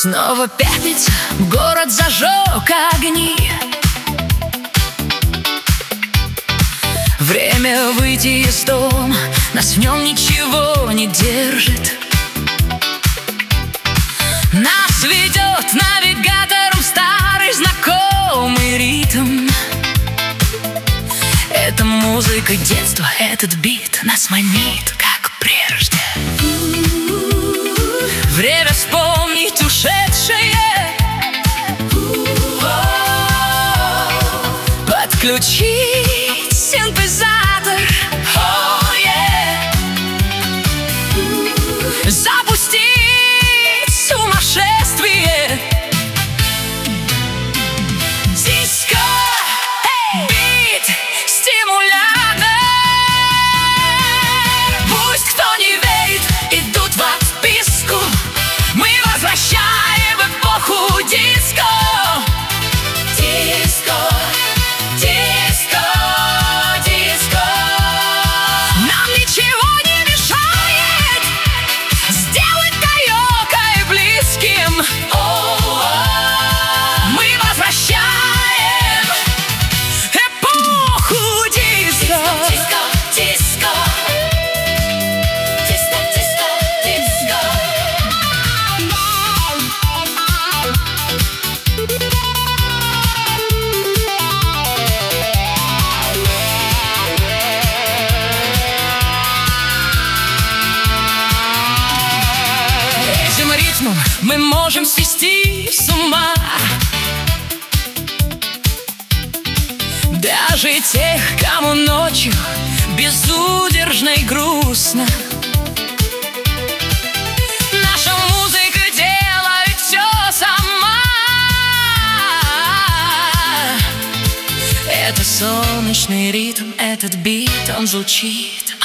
Снова пятница, город зажег огни. Время выйти из дома, нас в нем ничего не держит. Нас ведет навигатором старый знакомый ритм. Это музыка детства, этот бит нас манит, как прежде. Время вспомнить ушедшее, подключить синтезатор, запустить сумасшествие. Диско, бит, стимулятор. Пусть кто не верит, идут в отписку. Мы возвращаем эпоху диско. Диско, диско, диско. Нам ничего не мешает сделать каёкой близким. Мы возвращаем эпоху диско. Диско, диско, диско, диско, диско. Этим ритмом мы можем свести с ума даже тех, кому ночью безудержно и грустно. Наша музыка делает все сама. Это солнечный ритм, этот бит, он звучит